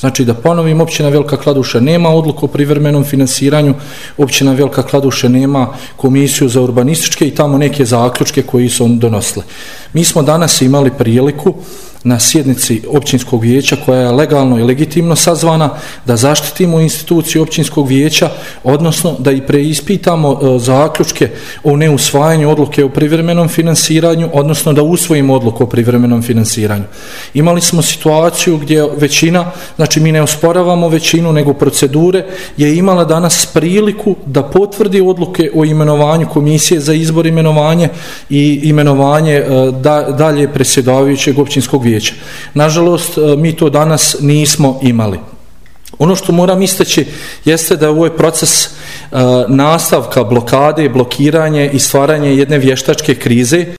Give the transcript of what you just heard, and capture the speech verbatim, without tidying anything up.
Znači da ponovim, općina Velika Kladuša nema odluku o privremenom finansiranju, općina Velika Kladuša nema komisiju za urbanističke i tamo neke zaključke koji su on donosili. Mi smo danas imali priliku na sjednici općinskog vijeća koja je legalno i legitimno sazvana da zaštitimo instituciju općinskog vijeća, odnosno da i preispitamo e, zaključke o neusvajanju odluke o privremenom finansiranju, odnosno da usvojimo odluku o privremenom finansiranju. Imali smo situaciju gdje većina, znači mi ne osporavamo većinu, nego procedure je imala danas priliku da potvrdi odluke o imenovanju komisije za izbor, imenovanje i imenovanje e, da, dalje predsjedavajućeg općinskog vijeća. Nažalost, mi to danas nismo imali. Ono što moram istaći jeste da je ovaj proces uh, nastavka blokade, blokiranje i stvaranje jedne vještačke krize